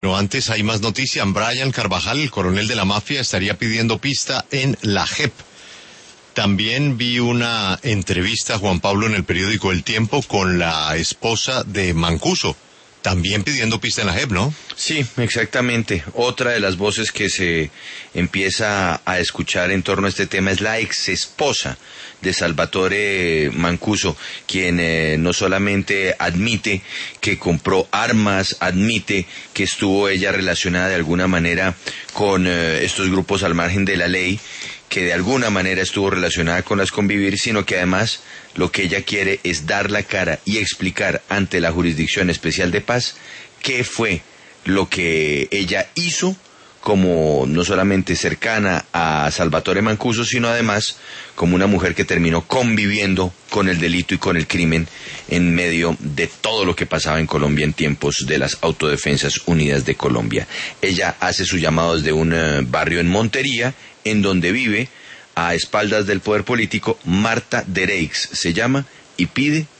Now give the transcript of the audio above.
No, antes hay más noticias. Brian Carvajal, el coronel de la mafia, estaría pidiendo pista en la JEP. También vi una entrevista, Juan Pablo, en el periódico El Tiempo con la esposa de Mancuso, también pidiendo pista en la JEP, ¿no? Sí, exactamente. Otra de las voces que se empieza a escuchar en torno a este tema es la ex esposa de Salvatore Mancuso, quien no solamente admite que compró armas, admite que estuvo ella relacionada de alguna manera con estos grupos al margen de la ley, que de alguna manera estuvo relacionada con las Convivir, sino que además lo que ella quiere es dar la cara y explicar ante la Jurisdicción Especial de Paz qué fue lo que ella hizo, como no solamente cercana a Salvatore Mancuso, sino además como una mujer que terminó conviviendo con el delito y con el crimen en medio de todo lo que pasaba en Colombia en tiempos de las Autodefensas Unidas de Colombia. Ella hace su llamado desde un barrio en Montería, en donde vive, a espaldas del poder político, Marta Dereix se llama, y pide